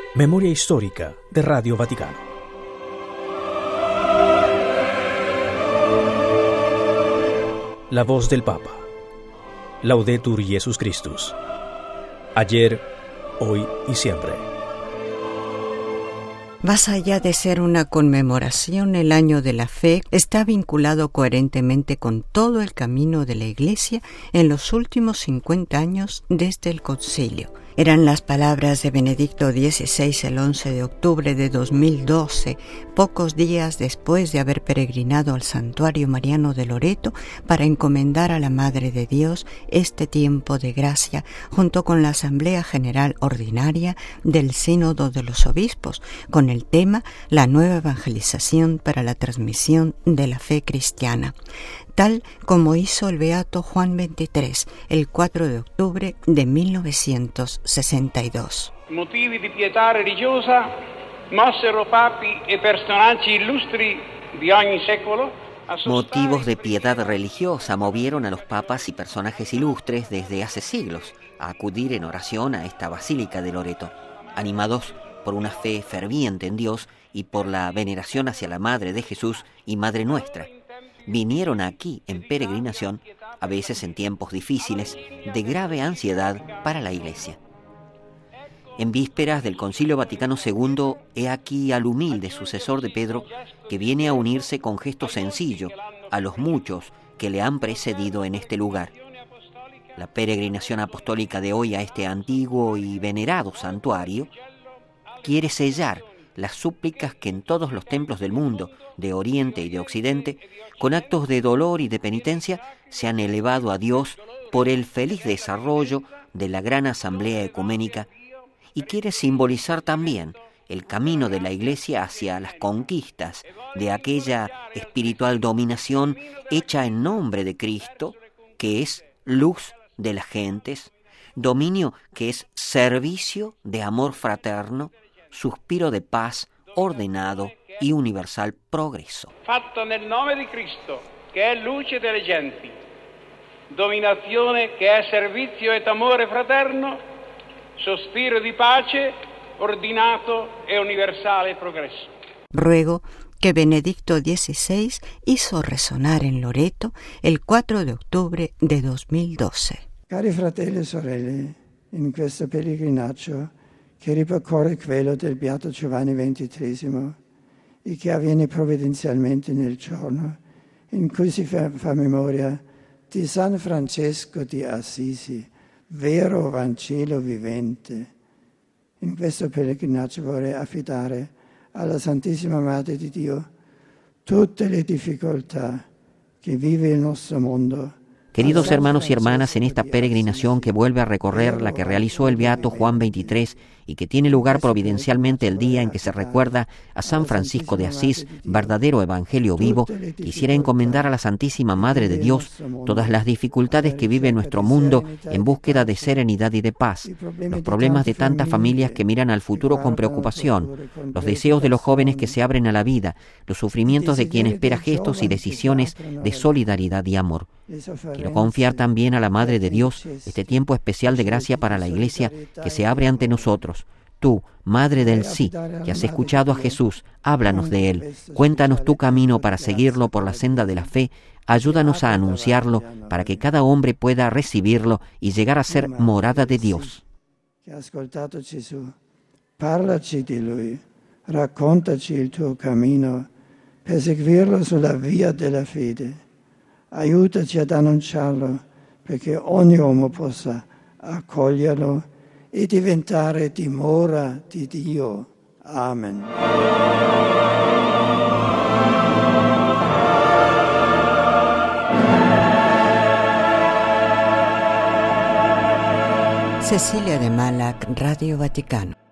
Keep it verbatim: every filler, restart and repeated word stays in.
Memoria histórica de Radio Vaticano. La voz del Papa. Laudetur Jesus Christus. Ayer, hoy y siempre. Más allá de ser una conmemoración, el Año de la Fe está vinculado coherentemente con todo el camino de la Iglesia en los últimos cincuenta años desde el Concilio. Eran las palabras de Benedicto dieciséis el once de octubre de dos mil doce, pocos días después de haber peregrinado al Santuario Mariano de Loreto para encomendar a la Madre de Dios este tiempo de gracia junto con la Asamblea General Ordinaria del Sínodo de los Obispos, con el tema La nueva evangelización para la transmisión de la fe cristiana, tal como hizo el Beato Juan veintitrés el cuatro de octubre de mil novecientos sesenta y dos. Motivi di pietà religiosa mossero papi e personaggi illustri di ogni secolo. Motivos de piedad religiosa movieron a los papas y personajes ilustres desde hace siglos a acudir en oración a esta Basílica de Loreto, animados por una fe ferviente en Dios y por la veneración hacia la Madre de Jesús y Madre nuestra. Vinieron aquí en peregrinación, a veces en tiempos difíciles, de grave ansiedad para la Iglesia. En vísperas del Concilio Vaticano segundo, he aquí al humilde sucesor de Pedro, que viene a unirse con gesto sencillo a los muchos que le han precedido en este lugar. La peregrinación apostólica de hoy a este antiguo y venerado santuario quiere sellar las súplicas que en todos los templos del mundo, de Oriente y de Occidente, con actos de dolor y de penitencia, se han elevado a Dios por el feliz desarrollo de la gran asamblea ecuménica, y quiere simbolizar también el camino de la Iglesia hacia las conquistas de aquella espiritual dominación hecha en nombre de Cristo, que es luz de las gentes, dominio que es servicio de amor fraterno, suspiro de paz, ordenado y universal progreso. Fatto nel nome di Cristo, che è luce delle genti, dominazione che è servizio et amore fraterno, sospiro di pace, ordinato e universale progreso. Ruego que Benedicto dieciséis hizo resonar en Loreto el cuatro de octubre de dos mil doce. Cari fratelli e sorelle, in questo pellegrinaggio che ripercorre quello del Beato Giovanni ventitreesimo e che avviene provvidenzialmente nel giorno in cui si fa, fa memoria di San Francesco di Assisi, vero Vangelo vivente. In questo pellegrinaggio vorrei affidare alla Santissima Madre di Dio tutte le difficoltà che vive il nostro mondo. Queridos hermanos y hermanas, en esta peregrinación que vuelve a recorrer la que realizó el Beato Juan veintitrés y que tiene lugar providencialmente el día en que se recuerda a San Francisco de Asís, verdadero evangelio vivo, quisiera encomendar a la Santísima Madre de Dios todas las dificultades que vive nuestro mundo en búsqueda de serenidad y de paz, los problemas de tantas familias que miran al futuro con preocupación, los deseos de los jóvenes que se abren a la vida, los sufrimientos de quien espera gestos y decisiones de solidaridad y amor. Quiero confiar también a la Madre de Dios este tiempo especial de gracia para la Iglesia que se abre ante nosotros. Tú, Madre del Sí, que has escuchado a Jesús, háblanos de Él, cuéntanos tu camino para seguirlo por la senda de la fe, ayúdanos a anunciarlo para que cada hombre pueda recibirlo y llegar a ser morada de Dios. Che ha ascoltato Gesù, parlaci di Lui, raccontaci il tuo cammino per seguirlo sulla via della fede. Aiutaci ad annunciarlo perché ogni uomo possa accoglierlo e diventare dimora di Dio. Amen. Cecilia de Malac, Radio Vaticano.